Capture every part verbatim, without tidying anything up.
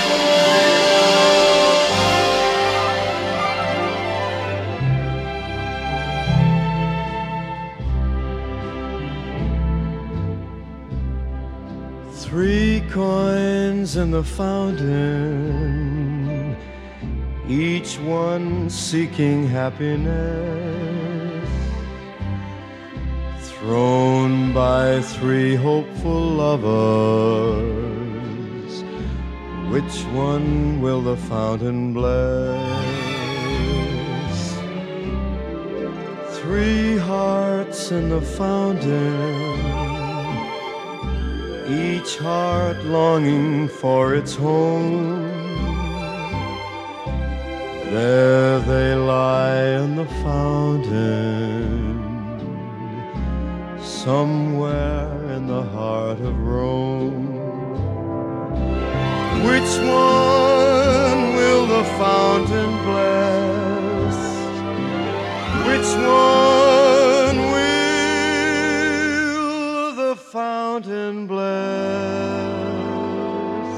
Three coins in the fountain, each one seeking happiness, thrown by three hopeful lovers. Which one will the fountain bless? Three hearts in the fountain, each heart longing for its home. There they lie in the fountain, somewhere in the heart of Rome. Which one will the fountain bless? Which one will the fountain bless?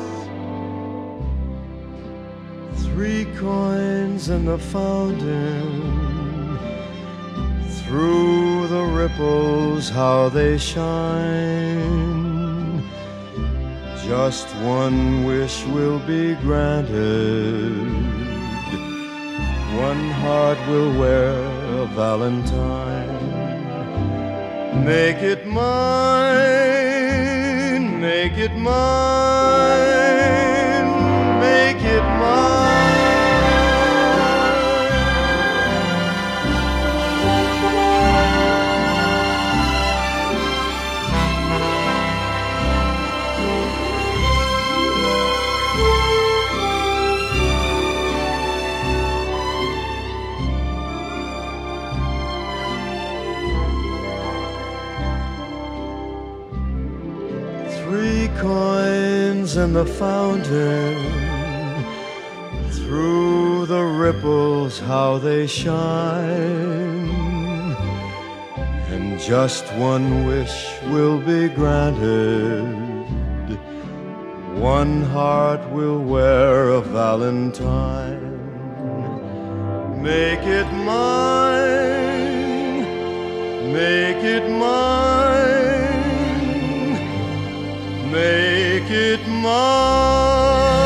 Three coins in the fountain, through the ripples how they shine. Just one wish will be granted, one heart will wear a valentine. Make it mine, make it mine, make it mine. Three coins in the fountain, through the ripples how they shine. And just one wish will be granted, one heart will wear a valentine. Make it mine, make it mine, make it mine.